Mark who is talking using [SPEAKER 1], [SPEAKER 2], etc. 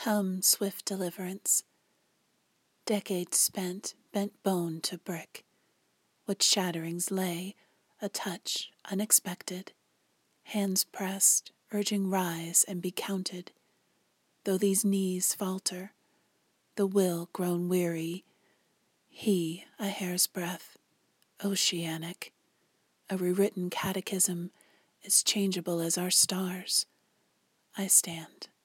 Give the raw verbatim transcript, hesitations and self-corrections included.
[SPEAKER 1] Come, swift deliverance. Decades spent, bent bone to brick. What shatterings lay, a touch unexpected. Hands pressed, urging rise and be counted. Though these knees falter, the will grown weary, he a hair's breadth, oceanic, a rewritten catechism as changeable as our stars. I stand.